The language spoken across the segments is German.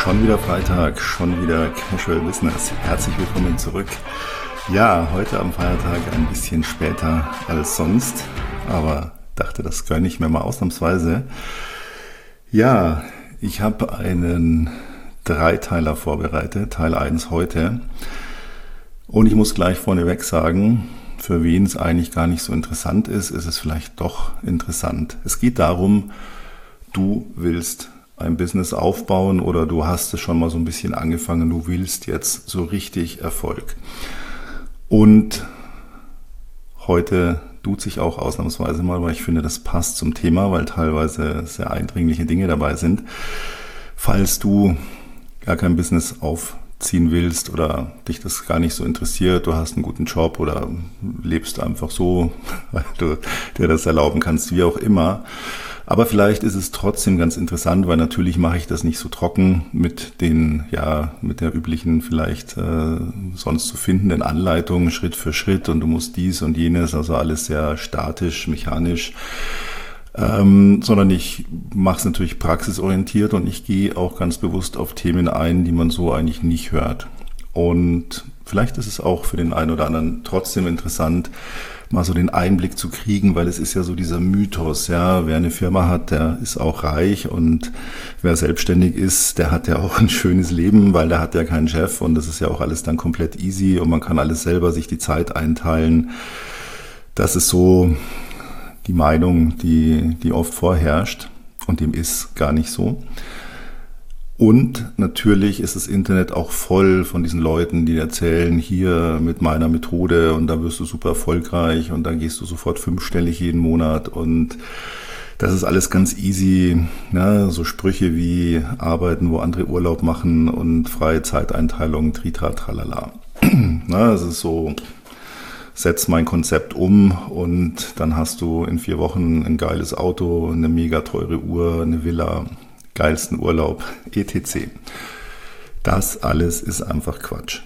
Schon wieder Freitag, schon wieder Casual Business. Herzlich willkommen zurück. Ja, heute am Feiertag ein bisschen später als sonst, aber dachte, das gönne ich mir mal ausnahmsweise. Ja, ich habe einen Dreiteiler vorbereitet, Teil 1 heute. Und ich muss gleich vorneweg sagen, für wen es eigentlich gar nicht so interessant ist, ist es vielleicht doch interessant. Es geht darum, du willst ein Business aufbauen oder du hast es schon mal so ein bisschen angefangen, du willst jetzt so richtig Erfolg. Und heute tut sich auch ausnahmsweise mal, weil ich finde, das passt zum Thema, weil teilweise sehr eindringliche Dinge dabei sind. Falls du gar kein Business aufziehen willst oder dich das gar nicht so interessiert, du hast einen guten Job oder lebst einfach so, weil du dir das erlauben kannst, wie auch immer. Aber vielleicht ist es trotzdem ganz interessant, weil natürlich mache ich das nicht so trocken mit der üblichen vielleicht sonst zu findenden Anleitungen Schritt für Schritt und du musst dies und jenes, also alles sehr statisch, mechanisch, sondern ich mache es natürlich praxisorientiert und ich gehe auch ganz bewusst auf Themen ein, die man so eigentlich nicht hört. Und vielleicht ist es auch für den einen oder anderen trotzdem interessant, mal so den Einblick zu kriegen, weil es ist ja so dieser Mythos, ja, wer eine Firma hat, der ist auch reich und wer selbstständig ist, der hat ja auch ein schönes Leben, weil der hat ja keinen Chef und das ist ja auch alles dann komplett easy und man kann alles selber sich die Zeit einteilen. Das ist so die Meinung, die oft vorherrscht und dem ist gar nicht so. Und natürlich ist das Internet auch voll von diesen Leuten, die erzählen, hier mit meiner Methode und da wirst du super erfolgreich und dann gehst du sofort 5-stellig jeden Monat und das ist alles ganz easy. Ne? So Sprüche wie arbeiten, wo andere Urlaub machen und freie Zeiteinteilung, tritra, tralala. Das ist so, setz mein Konzept um und dann hast du in 4 Wochen ein geiles Auto, eine mega teure Uhr, eine Villa, geilsten Urlaub, etc. Das alles ist einfach Quatsch.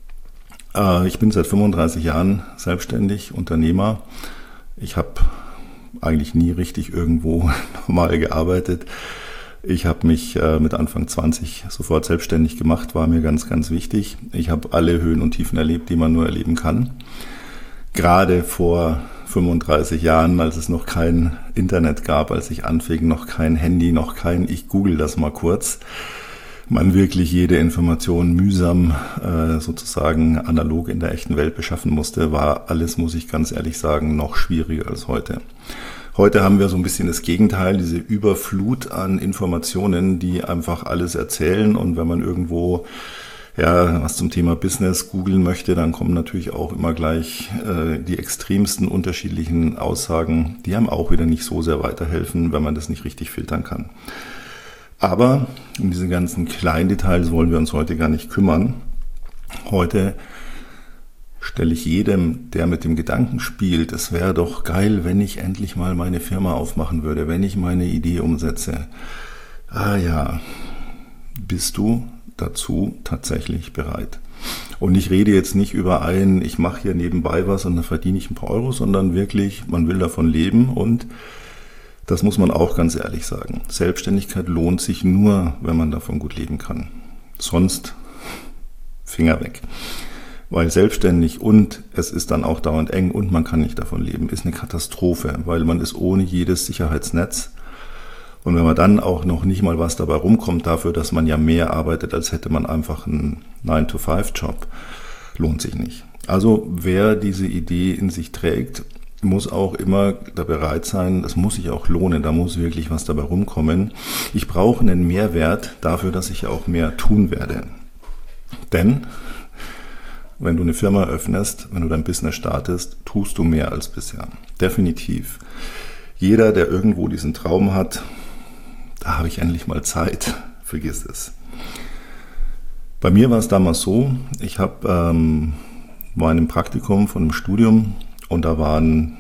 Ich bin seit 35 Jahren selbstständig, Unternehmer. Ich habe eigentlich nie richtig irgendwo normal gearbeitet. Ich habe mich mit Anfang 20 sofort selbstständig gemacht, war mir ganz, ganz wichtig. Ich habe alle Höhen und Tiefen erlebt, die man nur erleben kann. Gerade vor 35 Jahren, als es noch kein Internet gab, als ich anfing, noch kein Handy, noch kein, ich google das mal kurz, man wirklich jede Information mühsam sozusagen analog in der echten Welt beschaffen musste, war alles, muss ich ganz ehrlich sagen, noch schwieriger als heute. Heute haben wir so ein bisschen das Gegenteil, diese Überflut an Informationen, die einfach alles erzählen und wenn man irgendwo was zum Thema Business googeln möchte, dann kommen natürlich auch immer gleich die extremsten unterschiedlichen Aussagen, die einem auch wieder nicht so sehr weiterhelfen, wenn man das nicht richtig filtern kann. Aber um diese ganzen kleinen Details wollen wir uns heute gar nicht kümmern. Heute stelle ich jedem, der mit dem Gedanken spielt, es wäre doch geil, wenn ich endlich mal meine Firma aufmachen würde, wenn ich meine Idee umsetze. Bist du dazu tatsächlich bereit? Und ich rede jetzt nicht über ich mache hier nebenbei was und dann verdiene ich ein paar Euro, sondern wirklich, man will davon leben und das muss man auch ganz ehrlich sagen. Selbstständigkeit lohnt sich nur, wenn man davon gut leben kann. Sonst Finger weg. Weil selbstständig und es ist dann auch dauernd eng und man kann nicht davon leben, ist eine Katastrophe, weil man ist ohne jedes Sicherheitsnetz. Und wenn man dann auch noch nicht mal was dabei rumkommt dafür, dass man ja mehr arbeitet, als hätte man einfach einen 9-to-5-Job, lohnt sich nicht. Also wer diese Idee in sich trägt, muss auch immer da bereit sein, das muss sich auch lohnen, da muss wirklich was dabei rumkommen. Ich brauche einen Mehrwert dafür, dass ich auch mehr tun werde. Denn wenn du eine Firma öffnest, wenn du dein Business startest, tust du mehr als bisher. Definitiv. Jeder, der irgendwo diesen Traum hat, da habe ich endlich mal Zeit, vergiss es. Bei mir war es damals so, ich war in einem Praktikum von einem Studium und da waren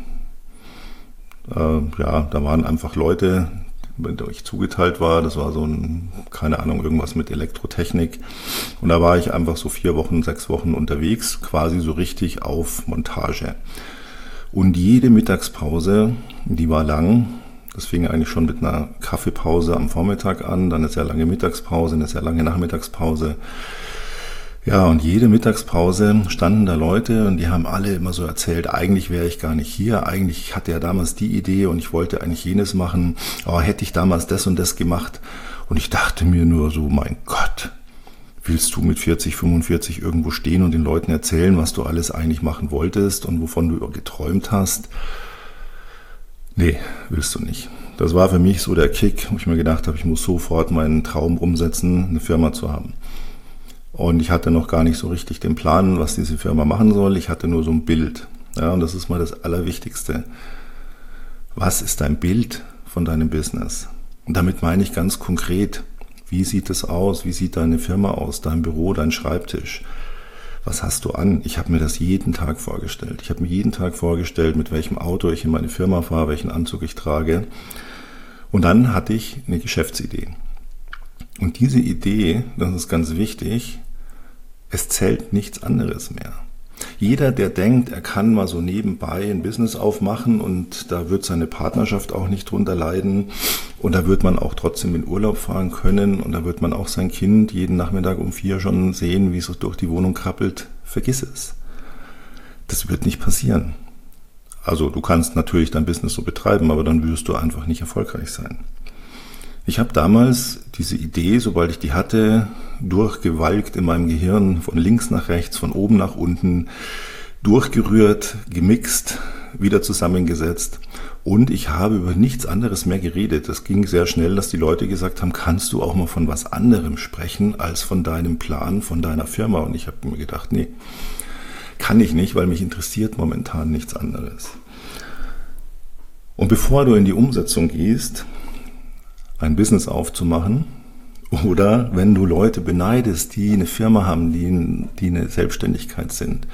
einfach Leute, mit denen ich zugeteilt war, das war so irgendwas mit Elektrotechnik und da war ich einfach so 4 Wochen, 6 Wochen unterwegs, quasi so richtig auf Montage. Und jede Mittagspause, die war lang, Das fing eigentlich schon mit einer Kaffeepause am Vormittag an, dann eine sehr lange Mittagspause, eine sehr lange Nachmittagspause. Ja, und jede Mittagspause standen da Leute und die haben alle immer so erzählt, eigentlich wäre ich gar nicht hier, eigentlich hatte er damals die Idee und ich wollte eigentlich jenes machen, aber hätte ich damals das und das gemacht. Und ich dachte mir nur so, mein Gott, willst du mit 40, 45 irgendwo stehen und den Leuten erzählen, was du alles eigentlich machen wolltest und wovon du geträumt hast? Nee, willst du nicht. Das war für mich so der Kick, wo ich mir gedacht habe, ich muss sofort meinen Traum umsetzen, eine Firma zu haben. Und ich hatte noch gar nicht so richtig den Plan, was diese Firma machen soll. Ich hatte nur so ein Bild. Ja, und das ist mal das Allerwichtigste. Was ist dein Bild von deinem Business? Und damit meine ich ganz konkret, wie sieht es aus? Wie sieht deine Firma aus? Dein Büro, dein Schreibtisch? Was hast du an? Ich habe mir das jeden Tag vorgestellt. Ich habe mir jeden Tag vorgestellt, mit welchem Auto ich in meine Firma fahre, welchen Anzug ich trage. Und dann hatte ich eine Geschäftsidee. Und diese Idee, das ist ganz wichtig, es zählt nichts anderes mehr. Jeder, der denkt, er kann mal so nebenbei ein Business aufmachen und da wird seine Partnerschaft auch nicht drunter leiden und da wird man auch trotzdem in Urlaub fahren können und da wird man auch sein Kind jeden Nachmittag um 4 schon sehen, wie es so durch die Wohnung krabbelt, vergiss es. Das wird nicht passieren. Also du kannst natürlich dein Business so betreiben, aber dann wirst du einfach nicht erfolgreich sein. Ich habe damals diese Idee, sobald ich die hatte, durchgewalkt in meinem Gehirn, von links nach rechts, von oben nach unten, durchgerührt, gemixt, wieder zusammengesetzt und ich habe über nichts anderes mehr geredet. Das ging sehr schnell, dass die Leute gesagt haben, kannst du auch mal von was anderem sprechen als von deinem Plan, von deiner Firma? Und ich habe mir gedacht, nee, kann ich nicht, weil mich interessiert momentan nichts anderes. Und bevor du in die Umsetzung gehst, ein Business aufzumachen oder wenn du Leute beneidest, die eine Firma haben, die eine Selbstständigkeit sind,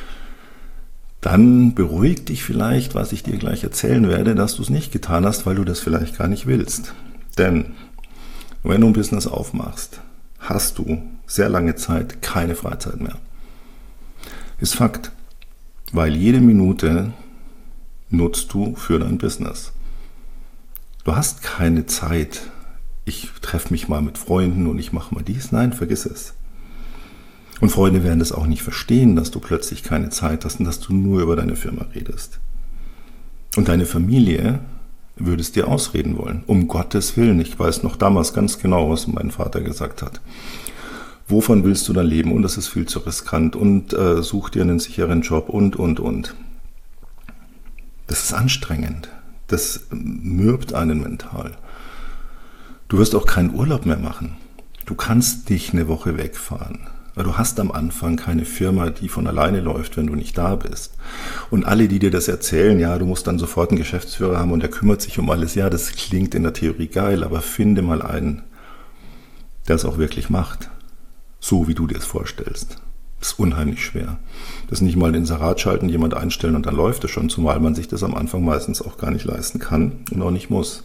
dann beruhigt dich vielleicht, was ich dir gleich erzählen werde, dass du es nicht getan hast, weil du das vielleicht gar nicht willst. Denn wenn du ein Business aufmachst, hast du sehr lange Zeit keine Freizeit mehr. Ist Fakt, weil jede Minute nutzt du für dein Business. Du hast keine Zeit, ich treffe mich mal mit Freunden und ich mache mal dies. Nein, vergiss es. Und Freunde werden das auch nicht verstehen, dass du plötzlich keine Zeit hast und dass du nur über deine Firma redest. Und deine Familie würde es dir ausreden wollen. Um Gottes Willen, ich weiß noch damals ganz genau, was mein Vater gesagt hat. Wovon willst du dann leben? Und das ist viel zu riskant und such dir einen sicheren Job und. Das ist anstrengend. Das mürbt einen mental. Du wirst auch keinen Urlaub mehr machen. Du kannst nicht eine Woche wegfahren. Weil du hast am Anfang keine Firma, die von alleine läuft, wenn du nicht da bist. Und alle, die dir das erzählen, ja, du musst dann sofort einen Geschäftsführer haben und der kümmert sich um alles. Ja, das klingt in der Theorie geil, aber finde mal einen, der es auch wirklich macht. So, wie du dir es vorstellst. Das ist unheimlich schwer. Das ist nicht mal den Inserat schalten, jemand einstellen und dann läuft es schon, zumal man sich das am Anfang meistens auch gar nicht leisten kann und auch nicht muss.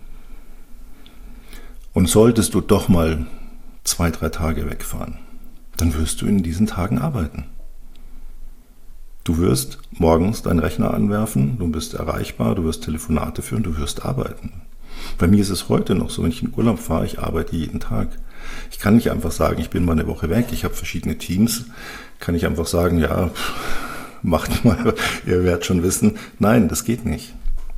Und solltest du doch mal 2-3 Tage wegfahren, dann wirst du in diesen Tagen arbeiten. Du wirst morgens deinen Rechner anwerfen, du bist erreichbar, du wirst Telefonate führen, du wirst arbeiten. Bei mir ist es heute noch so, wenn ich in Urlaub fahre, ich arbeite jeden Tag. Ich kann nicht einfach sagen, ich bin mal eine Woche weg, ich habe verschiedene Teams, kann ich einfach sagen, ja, macht mal, ihr werdet schon wissen. Nein, das geht nicht.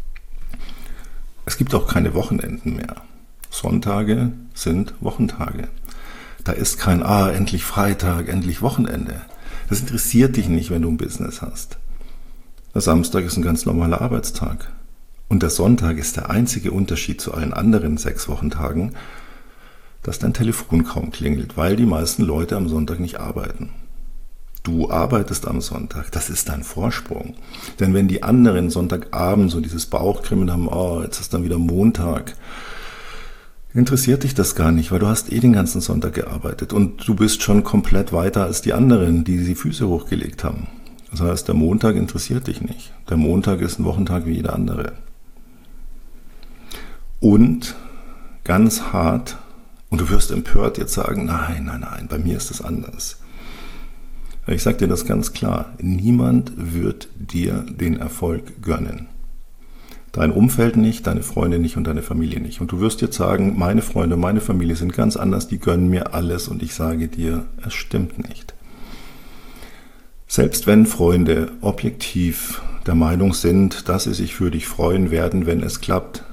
Es gibt auch keine Wochenenden mehr. Sonntage sind Wochentage. Da ist kein, endlich Freitag, endlich Wochenende. Das interessiert dich nicht, wenn du ein Business hast. Der Samstag ist ein ganz normaler Arbeitstag. Und der Sonntag ist der einzige Unterschied zu allen anderen 6 Wochentagen, dass dein Telefon kaum klingelt, weil die meisten Leute am Sonntag nicht arbeiten. Du arbeitest am Sonntag, das ist dein Vorsprung. Denn wenn die anderen Sonntagabend so dieses Bauchkrimmen haben, jetzt ist dann wieder Montag, interessiert dich das gar nicht, weil du hast den ganzen Sonntag gearbeitet und du bist schon komplett weiter als die anderen, die Füße hochgelegt haben. Das heißt, der Montag interessiert dich nicht. Der Montag ist ein Wochentag wie jeder andere. Und ganz hart, und du wirst empört jetzt sagen, nein, bei mir ist das anders. Ich sage dir das ganz klar, niemand wird dir den Erfolg gönnen. Dein Umfeld nicht, deine Freunde nicht und deine Familie nicht. Und du wirst jetzt sagen, meine Freunde, meine Familie sind ganz anders, die gönnen mir alles und ich sage dir, es stimmt nicht. Selbst wenn Freunde objektiv der Meinung sind, dass sie sich für dich freuen werden, wenn es klappt,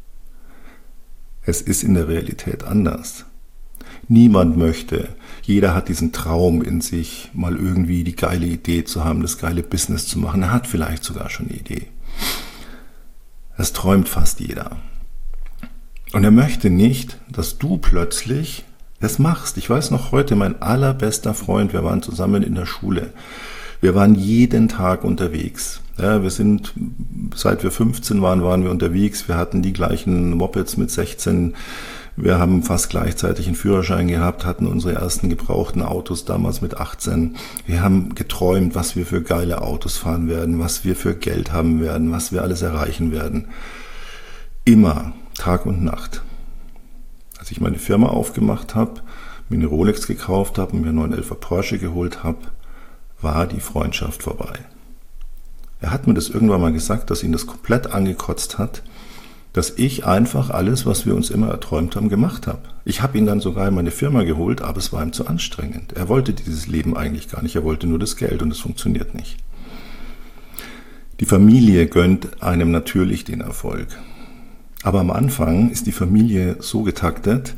es ist in der Realität anders. Niemand möchte, jeder hat diesen Traum in sich, mal irgendwie die geile Idee zu haben, das geile Business zu machen. Er hat vielleicht sogar schon eine Idee. Das träumt fast jeder. Und er möchte nicht, dass du plötzlich das machst. Ich weiß noch heute, mein allerbester Freund, wir waren zusammen in der Schule. Wir waren jeden Tag unterwegs. Ja, seit wir 15 waren wir unterwegs. Wir hatten die gleichen Mopeds mit 16. Wir haben fast gleichzeitig einen Führerschein gehabt, hatten unsere ersten gebrauchten Autos damals mit 18. Wir haben geträumt, was wir für geile Autos fahren werden, was wir für Geld haben werden, was wir alles erreichen werden. Immer, Tag und Nacht. Als ich meine Firma aufgemacht habe, mir eine Rolex gekauft habe und mir einen 911er Porsche geholt habe, war die Freundschaft vorbei. Er hat mir das irgendwann mal gesagt, dass ihn das komplett angekotzt hat, dass ich einfach alles, was wir uns immer erträumt haben, gemacht habe. Ich habe ihn dann sogar in meine Firma geholt, aber es war ihm zu anstrengend. Er wollte dieses Leben eigentlich gar nicht, er wollte nur das Geld und es funktioniert nicht. Die Familie gönnt einem natürlich den Erfolg. Aber am Anfang ist die Familie so getaktet,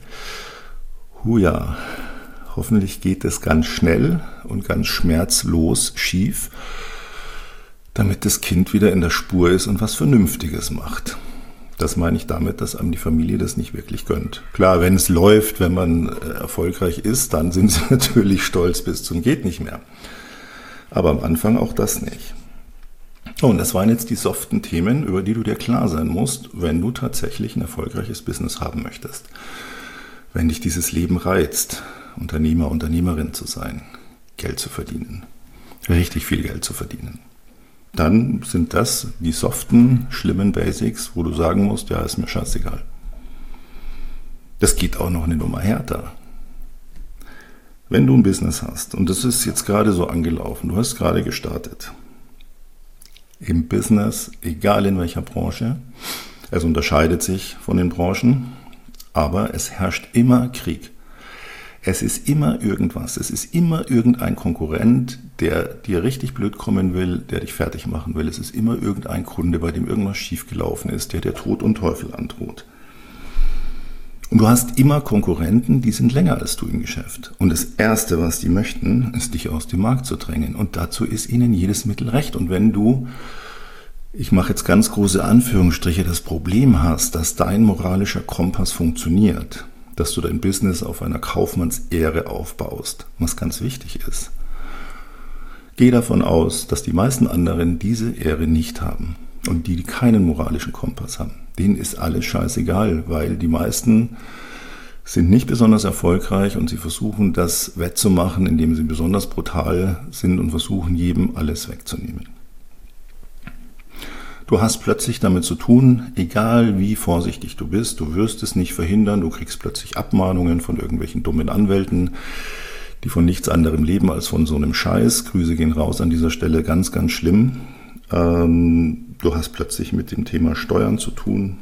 hoffentlich geht es ganz schnell und ganz schmerzlos schief, damit das Kind wieder in der Spur ist und was Vernünftiges macht. Das meine ich damit, dass einem die Familie das nicht wirklich gönnt. Klar, wenn es läuft, wenn man erfolgreich ist, dann sind sie natürlich stolz bis zum geht nicht mehr. Aber am Anfang auch das nicht. Und das waren jetzt die soften Themen, über die du dir klar sein musst, wenn du tatsächlich ein erfolgreiches Business haben möchtest. Wenn dich dieses Leben reizt, Unternehmer, Unternehmerin zu sein, Geld zu verdienen, richtig viel Geld zu verdienen. Dann sind das die soften, schlimmen Basics, wo du sagen musst, ja, ist mir scheißegal. Das geht auch noch eine Nummer härter. Wenn du ein Business hast, und das ist jetzt gerade so angelaufen, du hast gerade gestartet, im Business, egal in welcher Branche, es unterscheidet sich von den Branchen, aber es herrscht immer Krieg. Es ist immer irgendwas, es ist immer irgendein Konkurrent, der dir richtig blöd kommen will, der dich fertig machen will. Es ist immer irgendein Kunde, bei dem irgendwas schiefgelaufen ist, der dir Tod und Teufel androht. Und du hast immer Konkurrenten, die sind länger als du im Geschäft. Und das Erste, was die möchten, ist, dich aus dem Markt zu drängen. Und dazu ist ihnen jedes Mittel recht. Und wenn du, ich mache jetzt ganz große Anführungsstriche, das Problem hast, dass dein moralischer Kompass funktioniert, dass du dein Business auf einer Kaufmannsehre aufbaust, was ganz wichtig ist. Geh davon aus, dass die meisten anderen diese Ehre nicht haben und die keinen moralischen Kompass haben. Denen ist alles scheißegal, weil die meisten sind nicht besonders erfolgreich und sie versuchen, das wettzumachen, indem sie besonders brutal sind und versuchen, jedem alles wegzunehmen. Du hast plötzlich damit zu tun, egal wie vorsichtig du bist, du wirst es nicht verhindern, du kriegst plötzlich Abmahnungen von irgendwelchen dummen Anwälten, die von nichts anderem leben als von so einem Scheiß. Grüße gehen raus an dieser Stelle, ganz, ganz schlimm. Du hast plötzlich mit dem Thema Steuern zu tun.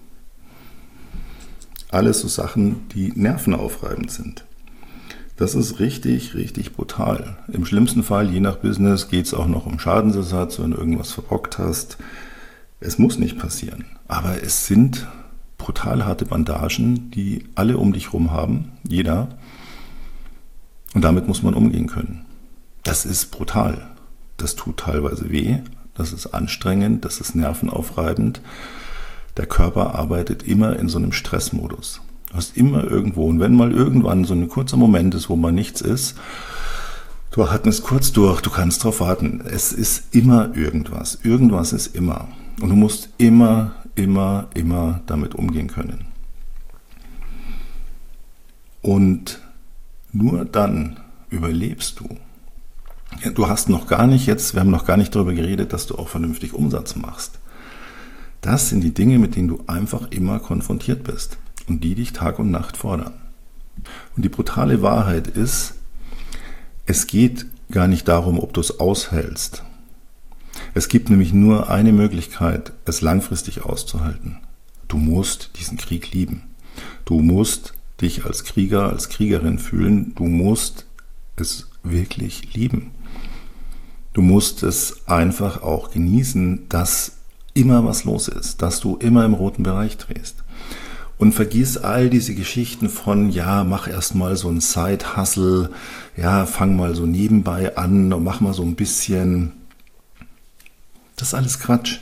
Alles so Sachen, die nervenaufreibend sind. Das ist richtig, richtig brutal. Im schlimmsten Fall, je nach Business, geht es auch noch um Schadensersatz, wenn du irgendwas verbockt hast. Es muss nicht passieren, aber es sind brutal harte Bandagen, die alle um dich rum haben, jeder. Und damit muss man umgehen können. Das ist brutal. Das tut teilweise weh, das ist anstrengend, das ist nervenaufreibend. Der Körper arbeitet immer in so einem Stressmodus. Du hast immer irgendwo, und wenn mal irgendwann so ein kurzer Moment ist, wo mal nichts ist, du atmest kurz durch, du kannst drauf warten. Es ist immer irgendwas. Irgendwas ist immer. Und du musst immer damit umgehen können. Und nur dann überlebst du. Du hast noch gar nicht wir haben noch gar nicht darüber geredet, dass du auch vernünftig Umsatz machst. Das sind die Dinge, mit denen du einfach immer konfrontiert bist und die dich Tag und Nacht fordern. Und die brutale Wahrheit ist, es geht gar nicht darum, ob du es aushältst. Es gibt nämlich nur eine Möglichkeit, es langfristig auszuhalten. Du musst diesen Krieg lieben. Du musst dich als Krieger, als Kriegerin fühlen. Du musst es wirklich lieben. Du musst es einfach auch genießen, dass immer was los ist, dass du immer im roten Bereich drehst. Und vergiss all diese Geschichten von, ja, mach erst mal so ein Side-Hustle, ja, fang mal so nebenbei an und mach mal so ein bisschen. Das ist alles Quatsch.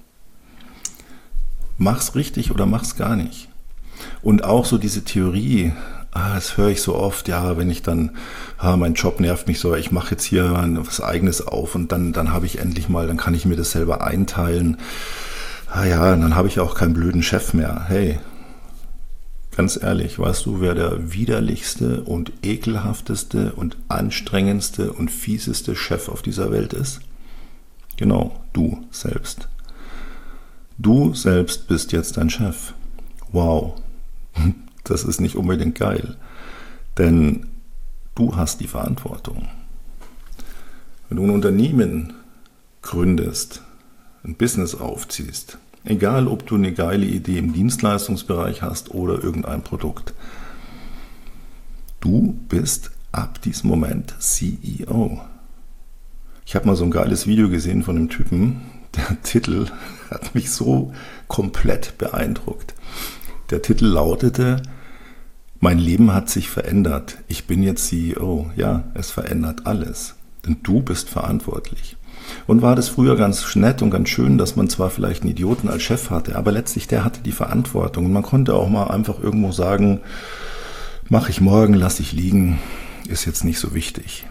Mach's richtig oder mach's gar nicht. Und auch so diese Theorie, das höre ich so oft, ja, wenn ich dann, mein Job nervt mich so, ich mache jetzt hier was Eigenes auf und dann habe ich endlich mal, dann kann ich mir das selber einteilen. Dann habe ich auch keinen blöden Chef mehr. Hey, ganz ehrlich, weißt du, wer der widerlichste und ekelhafteste und anstrengendste und fieseste Chef auf dieser Welt ist? Genau, du selbst. Du selbst bist jetzt dein Chef. Wow, das ist nicht unbedingt geil, denn du hast die Verantwortung. Wenn du ein Unternehmen gründest, ein Business aufziehst, egal ob du eine geile Idee im Dienstleistungsbereich hast oder irgendein Produkt, du bist ab diesem Moment CEO. Ich habe mal so ein geiles Video gesehen von einem Typen, der Titel hat mich so komplett beeindruckt. Der Titel lautete, mein Leben hat sich verändert, ich bin jetzt CEO. Ja, es verändert alles, denn du bist verantwortlich. Und war das früher ganz nett und ganz schön, dass man zwar vielleicht einen Idioten als Chef hatte, aber letztlich der hatte die Verantwortung. Und man konnte auch mal einfach irgendwo sagen, mache ich morgen, lasse ich liegen, ist jetzt nicht so wichtig.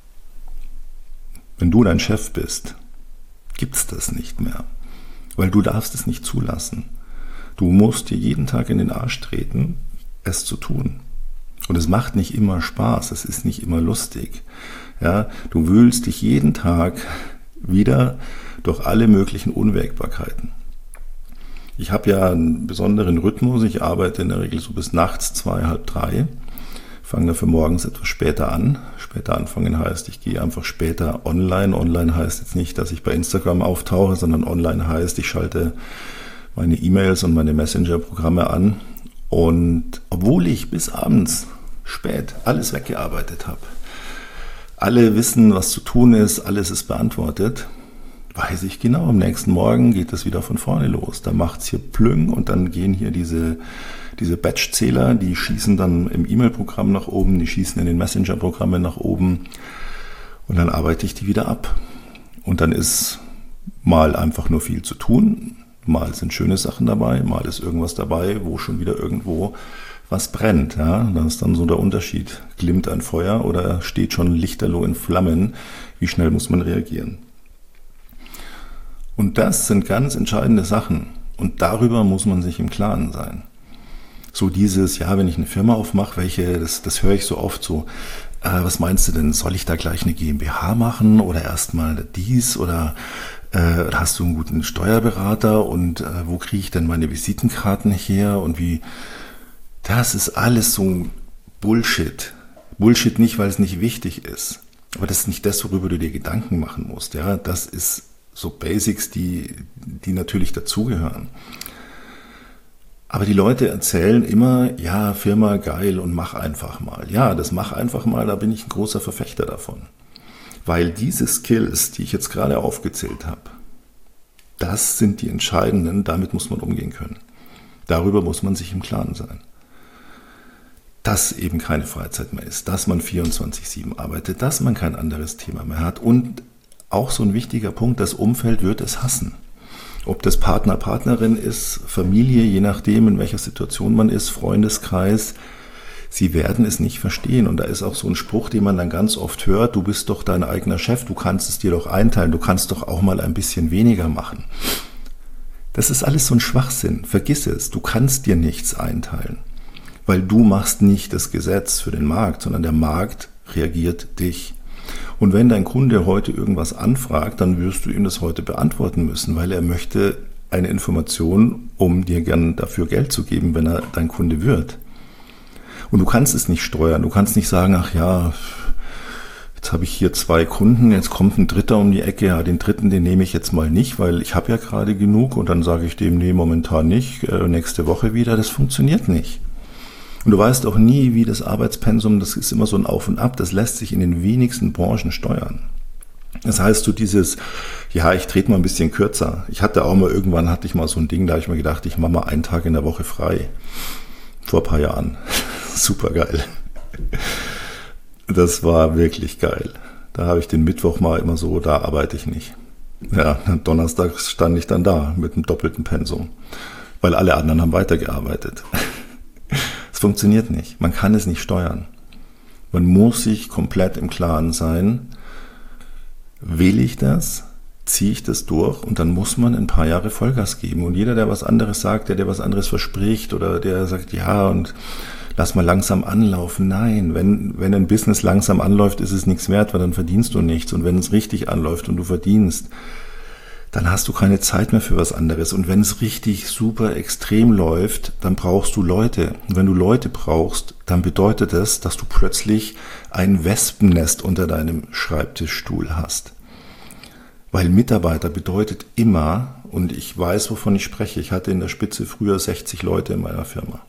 Wenn du dein Chef bist, gibt's das nicht mehr, weil du darfst es nicht zulassen. Du musst dir jeden Tag in den Arsch treten, es zu tun. Und es macht nicht immer Spaß, es ist nicht immer lustig. Ja, du wühlst dich jeden Tag wieder durch alle möglichen Unwägbarkeiten. Ich habe ja einen besonderen Rhythmus, ich arbeite in der Regel so bis nachts 2, halb 3. Fange dafür morgens etwas später an. Später anfangen heißt, ich gehe einfach später online. Online heißt jetzt nicht, dass ich bei Instagram auftauche, sondern online heißt, ich schalte meine E-Mails und meine Messenger-Programme an. Und obwohl ich bis abends spät alles weggearbeitet habe, alle wissen, was zu tun ist, alles ist beantwortet, weiß ich genau, am nächsten Morgen geht es wieder von vorne los. Da macht es hier Plüng und dann gehen hier diese Batch-Zähler, die schießen dann im E-Mail-Programm nach oben, die schießen in den Messenger-Programmen nach oben und dann arbeite ich die wieder ab. Und dann ist mal einfach nur viel zu tun, mal sind schöne Sachen dabei, mal ist irgendwas dabei, wo schon wieder irgendwo was brennt. Ja? Da ist dann so der Unterschied, glimmt ein Feuer oder steht schon lichterloh in Flammen, wie schnell muss man reagieren. Und das sind ganz entscheidende Sachen und darüber muss man sich im Klaren sein. So dieses, ja, wenn ich eine Firma aufmache, das höre ich so oft so, was meinst du denn, soll ich da gleich eine GmbH machen oder erstmal dies oder hast du einen guten Steuerberater und wo kriege ich denn meine Visitenkarten her und wie, das ist alles so Bullshit. Bullshit nicht, weil es nicht wichtig ist, aber das ist nicht das, worüber du dir Gedanken machen musst, ja, das ist so Basics, die natürlich dazugehören. Aber die Leute erzählen immer, ja, Firma geil und mach einfach mal. Ja, das mach einfach mal, da bin ich ein großer Verfechter davon. Weil diese Skills, die ich jetzt gerade aufgezählt habe, das sind die entscheidenden, damit muss man umgehen können. Darüber muss man sich im Klaren sein. Dass eben keine Freizeit mehr ist, dass man 24/7 arbeitet, dass man kein anderes Thema mehr hat und auch so ein wichtiger Punkt, das Umfeld wird es hassen. Ob das Partner, Partnerin ist, Familie, je nachdem, in welcher Situation man ist, Freundeskreis, sie werden es nicht verstehen. Und da ist auch so ein Spruch, den man dann ganz oft hört, du bist doch dein eigener Chef, du kannst es dir doch einteilen, du kannst doch auch mal ein bisschen weniger machen. Das ist alles so ein Schwachsinn, vergiss es, du kannst dir nichts einteilen, weil du machst nicht das Gesetz für den Markt, sondern der Markt reagiert dich. Und wenn dein Kunde heute irgendwas anfragt, dann wirst du ihm das heute beantworten müssen, weil er möchte eine Information, um dir gern dafür Geld zu geben, wenn er dein Kunde wird. Und du kannst es nicht steuern, du kannst nicht sagen, ach ja, jetzt habe ich hier 2 Kunden, jetzt kommt ein dritter um die Ecke, ja, den dritten, den nehme ich jetzt mal nicht, weil ich habe ja gerade genug und dann sage ich dem, nee, momentan nicht, nächste Woche wieder, das funktioniert nicht. Und du weißt auch nie, wie das Arbeitspensum, das ist immer so ein Auf und Ab, das lässt sich in den wenigsten Branchen steuern. Das heißt, so dieses, ja, ich trete mal ein bisschen kürzer. Irgendwann hatte ich mal so ein Ding, da habe ich mir gedacht, ich mache mal einen Tag in der Woche frei. Vor ein paar Jahren. Super geil. Das war wirklich geil. Da habe ich den Mittwoch mal immer so, da arbeite ich nicht. Ja, Donnerstag stand ich dann da mit einem doppelten Pensum, weil alle anderen haben weitergearbeitet. Es funktioniert nicht. Man kann es nicht steuern. Man muss sich komplett im Klaren sein, will ich das, ziehe ich das durch und dann muss man ein paar Jahre Vollgas geben. Und jeder, der was anderes sagt, der was anderes verspricht oder der sagt, ja und lass mal langsam anlaufen. Nein, wenn ein Business langsam anläuft, ist es nichts wert, weil dann verdienst du nichts. Und wenn es richtig anläuft und du verdienst, dann hast du keine Zeit mehr für was anderes. Und wenn es richtig super extrem läuft, dann brauchst du Leute. Und wenn du Leute brauchst, dann bedeutet das, dass du plötzlich ein Wespennest unter deinem Schreibtischstuhl hast. Weil Mitarbeiter bedeutet immer, und ich weiß, wovon ich spreche, ich hatte in der Spitze früher 60 Leute in meiner Firma.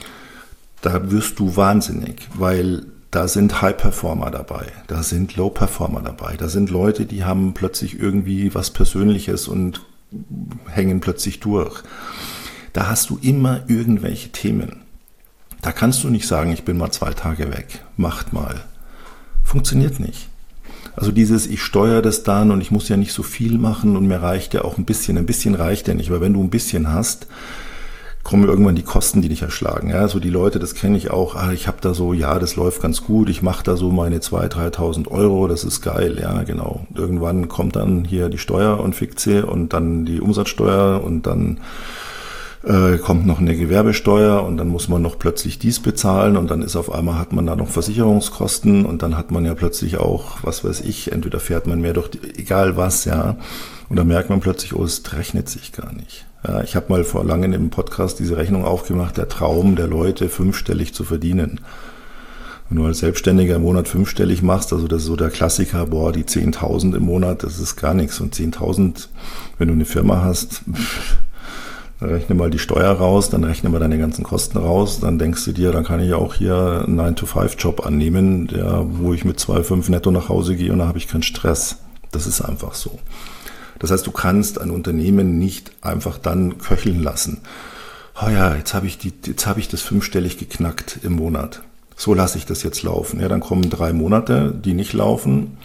Da wirst du wahnsinnig, weil da sind High-Performer dabei, da sind Low-Performer dabei, da sind Leute, die haben plötzlich irgendwie was Persönliches und hängen plötzlich durch. Da hast du immer irgendwelche Themen. Da kannst du nicht sagen, ich bin mal 2 Tage weg, macht mal. Funktioniert nicht. Also ich steuere das dann und ich muss ja nicht so viel machen und mir reicht ja auch ein bisschen reicht ja nicht, weil wenn du ein bisschen hast, kommen irgendwann die Kosten, die dich erschlagen. Ja, so die Leute, das kenne ich auch, ich habe da so, ja, das läuft ganz gut, ich mache da so meine 2.000, 3.000 Euro, das ist geil, ja, genau. Irgendwann kommt dann hier die Steuer und fickt sie und dann die Umsatzsteuer und dann kommt noch eine Gewerbesteuer und dann muss man noch plötzlich dies bezahlen und dann hat man da noch Versicherungskosten und dann hat man ja plötzlich auch, was weiß ich, entweder fährt man mehr durch, egal was, ja. Und dann merkt man plötzlich, oh, es rechnet sich gar nicht. Ja, ich habe mal vor langem im Podcast diese Rechnung aufgemacht, der Traum der Leute, 5-stellig zu verdienen. Wenn du als Selbstständiger im Monat 5-stellig machst, also das ist so der Klassiker, die 10.000 im Monat, das ist gar nichts. Und 10.000, wenn du eine Firma hast, dann rechne mal die Steuer raus, dann rechne mal deine ganzen Kosten raus, dann denkst du dir, dann kann ich auch hier einen 9-to-5-Job annehmen, wo ich mit 2,5 netto nach Hause gehe und da habe ich keinen Stress. Das ist einfach so. Das heißt, du kannst ein Unternehmen nicht einfach dann köcheln lassen. Oh ja, jetzt habe ich das 5-stellig geknackt im Monat. So lasse ich das jetzt laufen. Ja, dann kommen 3 Monate, die nicht laufen.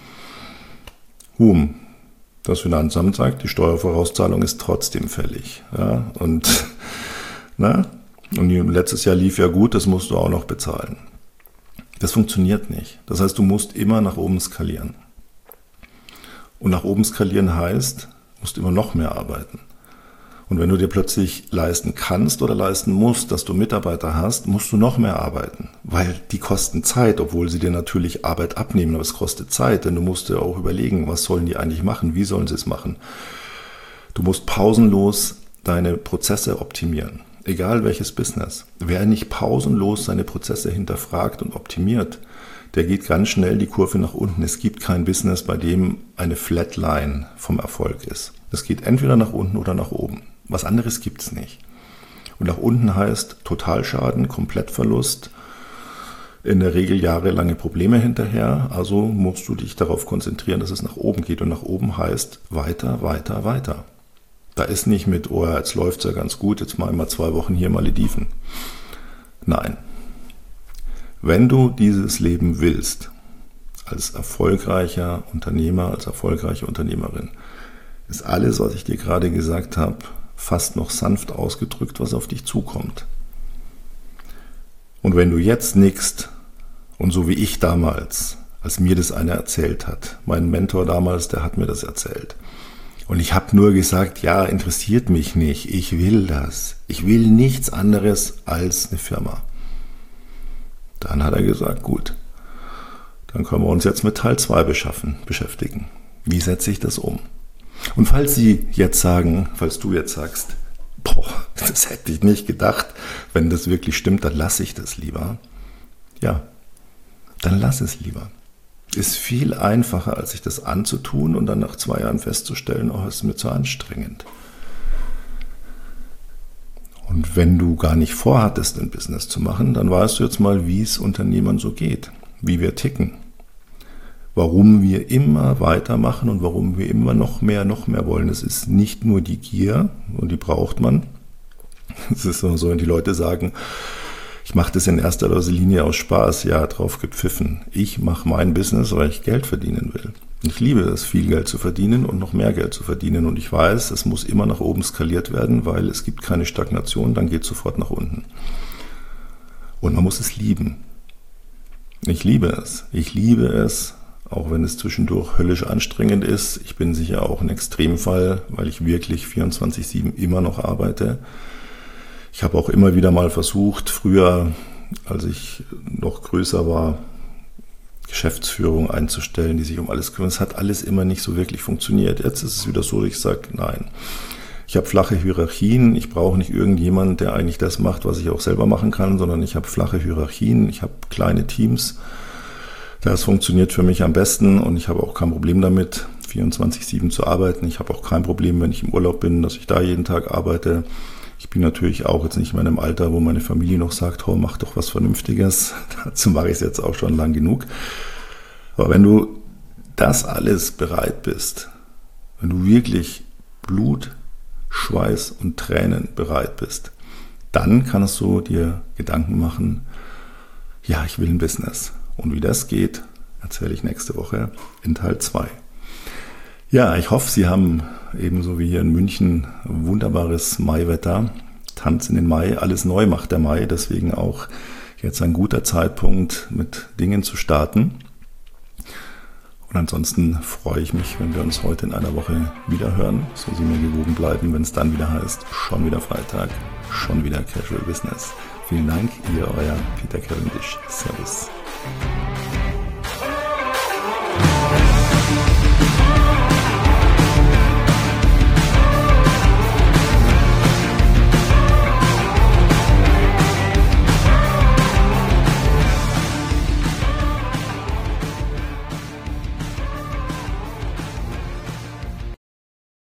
Das Finanzamt sagt, die Steuervorauszahlung ist trotzdem fällig. Ja, und letztes Jahr lief ja gut, das musst du auch noch bezahlen. Das funktioniert nicht. Das heißt, du musst immer nach oben skalieren. Und nach oben skalieren heißt, du musst immer noch mehr arbeiten. Und wenn du dir plötzlich leisten kannst oder leisten musst, dass du Mitarbeiter hast, musst du noch mehr arbeiten. Weil die kosten Zeit, obwohl sie dir natürlich Arbeit abnehmen, aber es kostet Zeit, denn du musst dir auch überlegen, was sollen die eigentlich machen, wie sollen sie es machen. Du musst pausenlos deine Prozesse optimieren, egal welches Business. Wer nicht pausenlos seine Prozesse hinterfragt und optimiert, der geht ganz schnell die Kurve nach unten. Es gibt kein Business, bei dem eine Flatline vom Erfolg ist. Es geht entweder nach unten oder nach oben. Was anderes gibt es nicht. Und nach unten heißt Totalschaden, Komplettverlust, in der Regel jahrelange Probleme hinterher. Also musst du dich darauf konzentrieren, dass es nach oben geht. Und nach oben heißt weiter, weiter, weiter. Da ist nicht mit, jetzt läuft es ja ganz gut, jetzt mal immer 2 Wochen hier Malediven. Nein. Wenn du dieses Leben willst, als erfolgreicher Unternehmer, als erfolgreiche Unternehmerin, ist alles, was ich dir gerade gesagt habe, fast noch sanft ausgedrückt, was auf dich zukommt. Und wenn du jetzt nickst, und so wie ich damals, als mir das einer erzählt hat, mein Mentor damals, der hat mir das erzählt. Und ich habe nur gesagt, ja, interessiert mich nicht, ich will das. Ich will nichts anderes als eine Firma. Dann hat er gesagt, gut, dann können wir uns jetzt mit Teil 2 beschäftigen. Wie setze ich das um? Und falls du jetzt sagst, das hätte ich nicht gedacht, wenn das wirklich stimmt, dann lasse ich das lieber. Ja, dann lass es lieber. ist viel einfacher, als sich das anzutun und dann nach 2 Jahren festzustellen, oh, es ist mir zu anstrengend. Und wenn du gar nicht vorhattest, ein Business zu machen, dann weißt du jetzt mal, wie es Unternehmern so geht, wie wir ticken, warum wir immer weitermachen und warum wir immer noch mehr wollen. Es ist nicht nur die Gier, und die braucht man. Es ist so, wenn die Leute sagen, ich mache das in erster Linie aus Spaß, ja, drauf gepfiffen. Ich mache mein Business, weil ich Geld verdienen will. Ich liebe es, viel Geld zu verdienen und noch mehr Geld zu verdienen. Und ich weiß, es muss immer nach oben skaliert werden, weil es gibt keine Stagnation, dann geht es sofort nach unten. Und man muss es lieben. Ich liebe es. Ich liebe es, auch wenn es zwischendurch höllisch anstrengend ist. Ich bin sicher auch ein Extremfall, weil ich wirklich 24/7 immer noch arbeite. Ich habe auch immer wieder mal versucht, früher, als ich noch größer war, Geschäftsführung einzustellen, die sich um alles kümmern. Es hat alles immer nicht so wirklich funktioniert. Jetzt ist es wieder so, dass ich sage, nein. Ich habe flache Hierarchien. Ich brauche nicht irgendjemanden, der eigentlich das macht, was ich auch selber machen kann, sondern ich habe flache Hierarchien. Ich habe kleine Teams. Das funktioniert für mich am besten und ich habe auch kein Problem damit, 24/7 zu arbeiten. Ich habe auch kein Problem, wenn ich im Urlaub bin, dass ich da jeden Tag arbeite. Ich bin natürlich auch jetzt nicht mehr in einem Alter, wo meine Familie noch sagt, oh, mach doch was Vernünftiges. Dazu mache ich es jetzt auch schon lang genug. Aber wenn du das alles bereit bist, wenn du wirklich Blut, Schweiß und Tränen bereit bist, dann kannst du dir Gedanken machen, ja, ich will ein Business. Und wie das geht, erzähle ich nächste Woche in Teil 2. Ja, ich hoffe, Sie haben ebenso wie hier in München wunderbares Maiwetter. Tanz in den Mai, alles neu macht der Mai, deswegen auch jetzt ein guter Zeitpunkt, mit Dingen zu starten. Und ansonsten freue ich mich, wenn wir uns heute in einer Woche wieder hören, so Sie mir gewogen bleiben, wenn es dann wieder heißt, schon wieder Freitag, schon wieder Casual Business. Vielen Dank, Ihr, Euer Peter Cavendish. Servus.